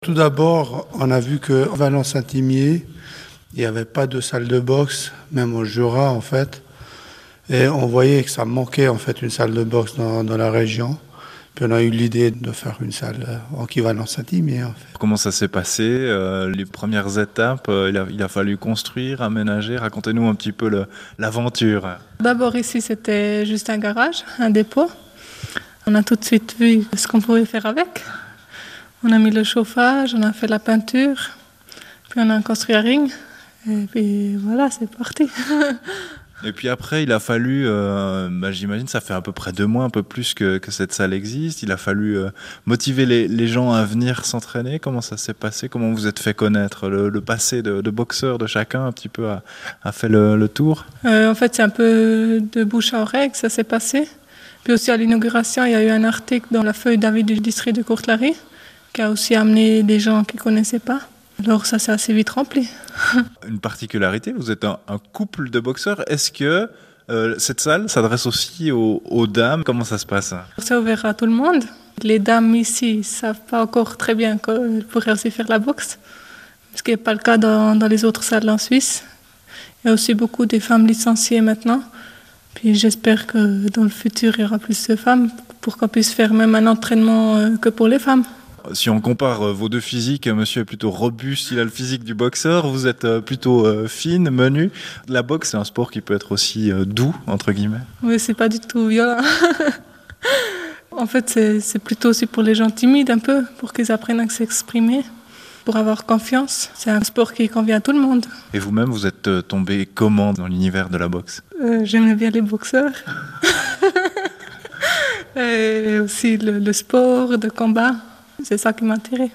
Tout d'abord, on a vu que Valence-Saint-Imier, il n'y avait pas de salle de boxe, même au Jura en fait. Et on voyait que ça manquait en fait une salle de boxe dans la région. Puis on a eu l'idée de faire une salle en Valence-Saint-Imier en fait. Comment ça s'est passé, les premières étapes, il a fallu construire, aménager. Racontez-nous un petit peu l'aventure. D'abord ici c'était juste un garage, un dépôt. On a tout de suite vu ce qu'on pouvait faire avec. On a mis le chauffage, on a fait la peinture, puis on a construit un ring. Et puis voilà, c'est parti. Et puis après, il a fallu, j'imagine, ça fait à peu près 2 mois, un peu plus que cette salle existe. Il a fallu motiver les gens à venir s'entraîner. Comment ça s'est passé? Comment vous êtes fait connaître? Le passé de boxeur de chacun un petit peu a fait le tour? En fait, c'est un peu de bouche à oreille que ça s'est passé. Puis aussi à l'inauguration, il y a eu un article dans la feuille d'avis du district de Courtelary qui a aussi amené des gens qui ne connaissaient pas. Alors ça s'est assez vite rempli. Une particularité, vous êtes un couple de boxeurs. Est-ce que cette salle s'adresse aussi aux dames? Comment ça se passe? C'est ouvert à tout le monde. Les dames ici ne savent pas encore très bien qu'elles pourraient aussi faire la boxe, ce qui n'est pas le cas dans les autres salles en Suisse. Il y a aussi beaucoup de femmes licenciées maintenant. Puis j'espère que dans le futur, il y aura plus de femmes pour qu'on puisse faire même un entraînement que pour les femmes. Si on compare vos deux physiques, monsieur est plutôt robuste, il a le physique du boxeur, vous êtes plutôt fine, menue. La boxe, c'est un sport qui peut être aussi doux, entre guillemets. Oui, c'est pas du tout violent. En fait, c'est plutôt aussi pour les gens timides un peu, pour qu'ils apprennent à s'exprimer, pour avoir confiance. C'est un sport qui convient à tout le monde. Et vous-même, vous êtes tombé comment dans l'univers de la boxe? J'aimais bien les boxeurs. Et aussi le sport de combat. C'est ça qui m'a attirée.